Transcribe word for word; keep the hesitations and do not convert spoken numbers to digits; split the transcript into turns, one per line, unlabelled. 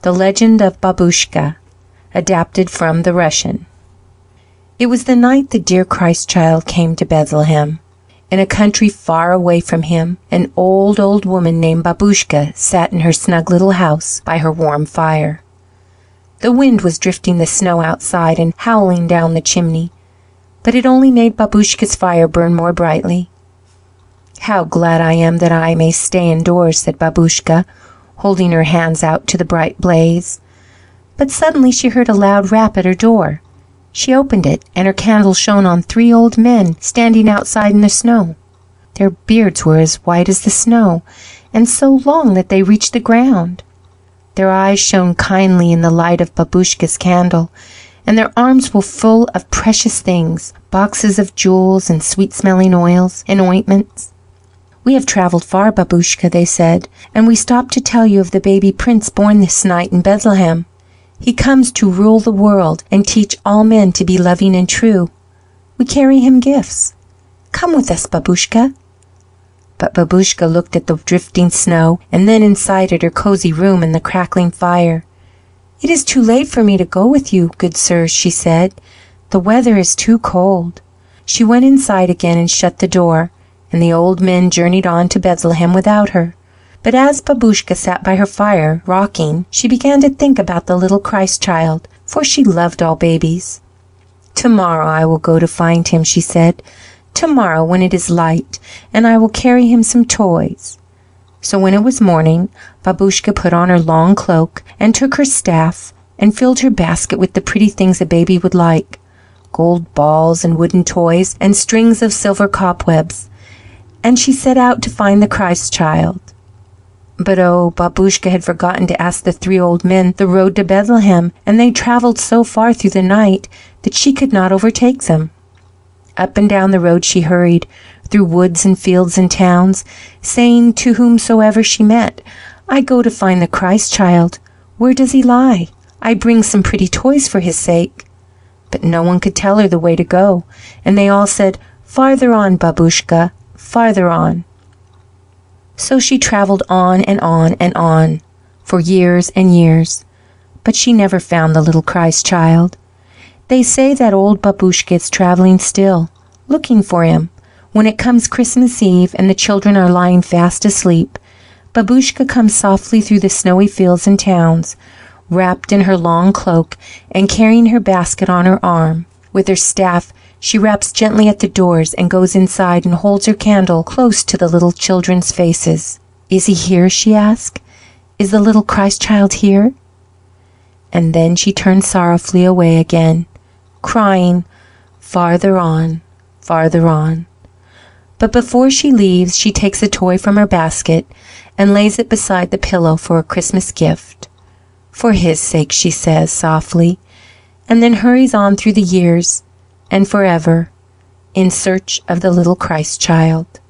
The Legend of Babushka, adapted from the Russian. It was the night the dear Christ child came to Bethlehem. In a country far away from him, an old, old woman named Babushka sat in her snug little house by her warm fire. The wind was drifting the snow outside and howling down the chimney, but it only made Babushka's fire burn more brightly. "How glad I am that I may stay indoors," said Babushka, holding her hands out to the bright blaze. But suddenly she heard a loud rap at her door. She opened it, and her candle shone on three old men standing outside in the snow. Their beards were as white as the snow, and so long that they reached the ground. Their eyes shone kindly in the light of Babushka's candle, and their arms were full of precious things, boxes of jewels and sweet-smelling oils and ointments. "We have travelled far, Babushka," they said, "and we stopped to tell you of the baby prince born this night in Bethlehem. He comes to rule the world and teach all men to be loving and true. We carry him gifts. Come with us, Babushka." But Babushka looked at the drifting snow and then inside at her cozy room and the crackling fire. "It is too late for me to go with you, good sirs," she said. "The weather is too cold." She went inside again and shut the door, and the old men journeyed on to Bethlehem without her. But as Babushka sat by her fire, rocking, she began to think about the little Christ child, for she loved all babies. "Tomorrow I will go to find him," she said. "Tomorrow when it is light, and I will carry him some toys." So when it was morning, Babushka put on her long cloak and took her staff and filled her basket with the pretty things a baby would like, gold balls and wooden toys and strings of silver cobwebs, and she set out to find the Christ child. But oh, Babushka had forgotten to ask the three old men the road to Bethlehem, and they travelled so far through the night that she could not overtake them. Up and down the road she hurried, through woods and fields and towns, saying to whomsoever she met, "I go to find the Christ child. Where does he lie? I bring some pretty toys for his sake." But no one could tell her the way to go, and they all said, "Farther on, Babushka, farther on." So she travelled on and on and on, for years and years, but she never found the little Christ child. They say that old Babushka is travelling still, looking for him. When it comes Christmas Eve and the children are lying fast asleep, Babushka comes softly through the snowy fields and towns, wrapped in her long cloak and carrying her basket on her arm. With her staff she raps gently at the doors and goes inside and holds her candle close to the little children's faces. "Is he here?" she asks. "Is the little Christ child here?" And then she turns sorrowfully away again, crying, "Farther on, farther on." But before she leaves, she takes a toy from her basket and lays it beside the pillow for a Christmas gift. "For his sake," she says softly, and then hurries on through the years and forever in search of the little Christ child.